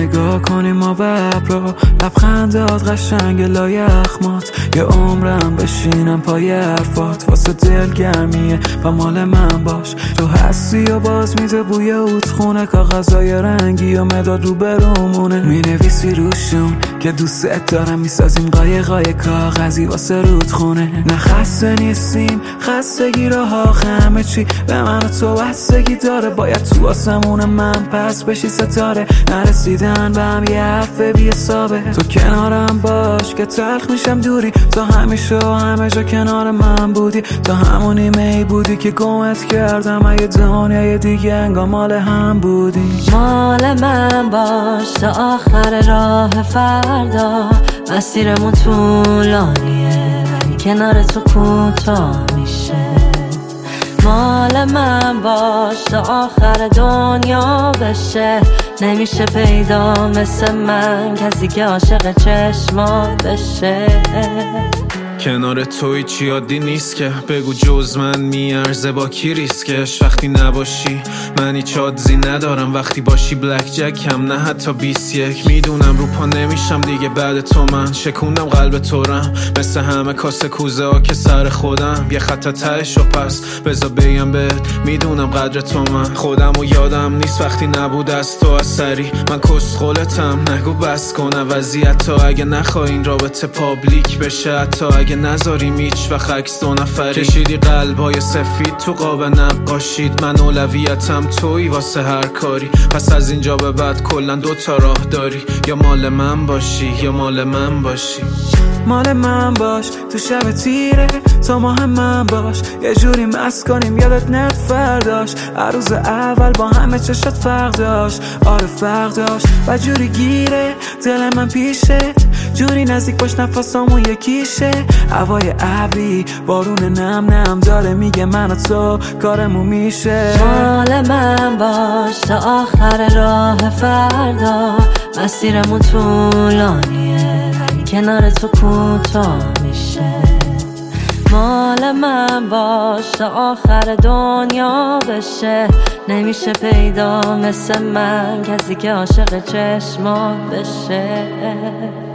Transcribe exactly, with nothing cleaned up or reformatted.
نگاه کنیم ما به ابرا، لبخندات قشنگ لای اخمات، یه عمرم بشینم پای حرفات، واسه دلگرمیه و مال من باش. تو هستی و باز میده بوی اوتخونه، کاغذای رنگی و مداد رو برامونه، مینویسی روشون که دوست دارم، میسازیم قایقای کاغذی واسه رودخونه. نه خسته نیستیم، خستگی راه همه چی به من و تو بستگی داره، باید تو آسمون من پس بشی ستاره، نرسیدن به هم یه حرف بی حسابه. تو کنارم باش که تلخ میشم دوری، تو همیشه و همه جا کنار من بودی، تو همونی می بودی که گمت کردم، اگه دنیای دیگه انگار مال هم بودی. مال من باش تا آخر راه فردا، مسیرمون طولانیه ولی کنار تو کوتاه میشه. مال من باش تا آخر دنیا بشه، نمیشه پیدا مثل من کسی که عاشق چشمات بشه. کنار توی چی عادی نیست که بگو جز من میارزه با کی ریسکش. وقتی نباشی من هیچ آدزی ندارم، وقتی باشی بلک جکم نه حتی بیست یک. میدونم رو پا نمیشم دیگه بعد تو، من شکوندم قلب تورم مثل همه کاسه کوزه ها که سر خودم یه خط تهش و پس بذار بگم بهت میدونم قدر تو. من خودم و یادم نیست وقتی نبود از تو اثری، من کسخولتم نگو بس کنه وضعیت تا اگه نخوای این رابطه پابلیک بشه، حتی اگه نذاریم هیچ وقت عکس دو نفری. کشیدی قلبای سفید تو قاب نقاشید، من اولویتم تویی واسه هر کاری، پس از اینجا به بعد کلن دو تا راه داری، یا مال من باشی یا مال من باشی. مال من باش تو شب تیره، تا ماه من باش یه جوری مست کنیم یادت نرد فرداش، هر روز اول با همه چشات فرق داشت، آره فرق داشت و جوری گیره دل من پیشه، جوری نزدیک باش نفسامون یکیشه، هوای ابری بارون نم نم داره میگه من و تو کارمون میشه. مال من باش تا آخر راه فردا، مسیرمون طولانیه ولی کنار تو کوتاه میشه. مال من باش تا آخر دنیا بشه، نمیشه پیدا مثل من کسی که عاشق چشمات بشه.